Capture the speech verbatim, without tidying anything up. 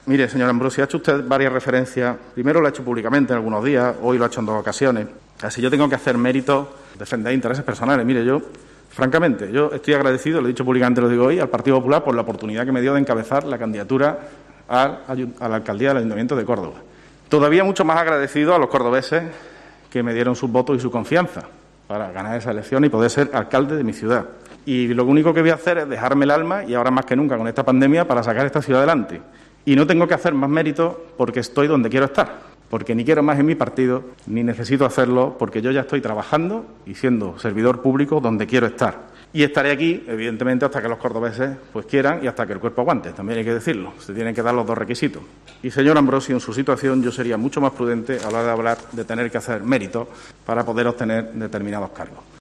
Mire, señor Ambrosi, ha hecho usted varias referencias. Primero lo ha hecho públicamente en algunos días, hoy lo ha hecho en dos ocasiones. Así yo tengo que hacer méritos, defender intereses personales. Mire, yo, francamente, yo estoy agradecido, lo he dicho públicamente, lo digo hoy, al Partido Popular por la oportunidad que me dio de encabezar la candidatura a, a la alcaldía del Ayuntamiento de Córdoba. Todavía mucho más agradecido a los cordobeses que me dieron sus votos y su confianza para ganar esa elección y poder ser alcalde de mi ciudad. Y lo único que voy a hacer es dejarme el alma, y ahora más que nunca con esta pandemia, para sacar esta ciudad adelante. Y no tengo que hacer más mérito porque estoy donde quiero estar, porque ni quiero más en mi partido, ni necesito hacerlo, porque yo ya estoy trabajando y siendo servidor público donde quiero estar. Y estaré aquí, evidentemente, hasta que los cordobeses pues quieran y hasta que el cuerpo aguante, también hay que decirlo. Se tienen que dar los dos requisitos. Y, señor Ambrosi, en su situación yo sería mucho más prudente a la hora de hablar de tener que hacer mérito para poder obtener determinados cargos.